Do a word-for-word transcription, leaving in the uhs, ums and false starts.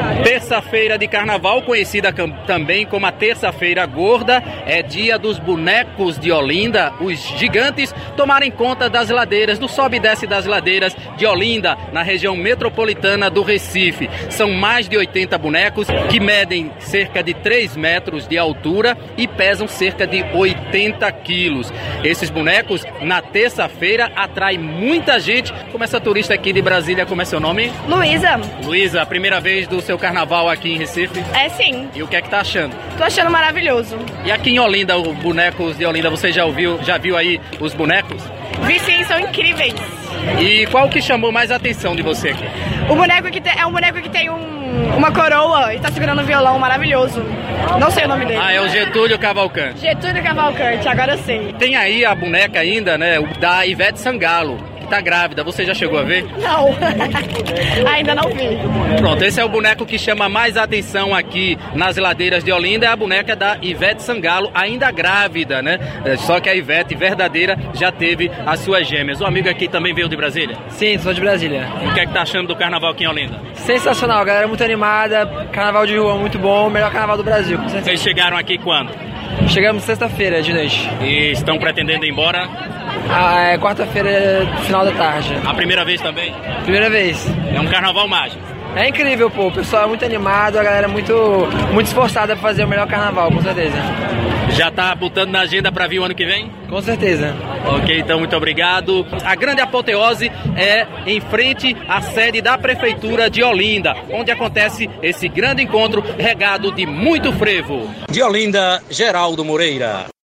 Terça-feira de carnaval, conhecida também como a terça-feira gorda, é dia dos bonecos de Olinda. Os gigantes tomarem conta das ladeiras, do sobe e desce das ladeiras de Olinda, na região metropolitana do Recife. São mais de oitenta bonecos que medem cerca de três metros de altura e pesam cerca de oitenta quilos. Esses bonecos, na terça-feira, atraem muita gente. Como essa turista aqui de Brasília, como é seu nome? Luísa. Luísa, a primeira vez do seu carnaval aqui em Recife? É sim. E o que é que tá achando? Tô achando maravilhoso. E aqui em Olinda, os bonecos de Olinda, você já ouviu, já viu aí os bonecos? Vi sim, são incríveis. E qual que chamou mais a atenção de você aqui? O boneco que tem, é um boneco que tem um, uma coroa e tá segurando um violão maravilhoso. Não sei o nome dele. Ah, é o Getúlio Cavalcante. Getúlio Cavalcante, agora eu sei. Tem aí a boneca ainda, né, da Ivete Sangalo, que tá grávida. Você já chegou a ver? Não, ainda não vi. Pronto, esse é o boneco que chama mais atenção aqui nas ladeiras de Olinda, é a boneca da Ivete Sangalo, ainda grávida, né? Só que a Ivete verdadeira já teve as suas gêmeas. O amigo aqui também veio de Brasília? Sim, sou de Brasília. O que é que tá achando do carnaval aqui em Olinda? Sensacional, galera muito animada, carnaval de rua muito bom, melhor carnaval do Brasil, com certeza. Vocês chegaram aqui quando? Chegamos sexta-feira de noite. E estão pretendendo ir embora? Ah, é quarta-feira, final da tarde. A primeira vez também? Primeira vez. É um carnaval mágico. É incrível, pô, o pessoal é muito animado, a galera é muito, muito esforçada pra fazer o melhor carnaval, com certeza. Já tá botando na agenda pra vir o ano que vem? Com certeza. Ok, então muito obrigado. A grande apoteose é em frente à sede da Prefeitura de Olinda, onde acontece esse grande encontro regado de muito frevo. De Olinda, Geraldo Moreira.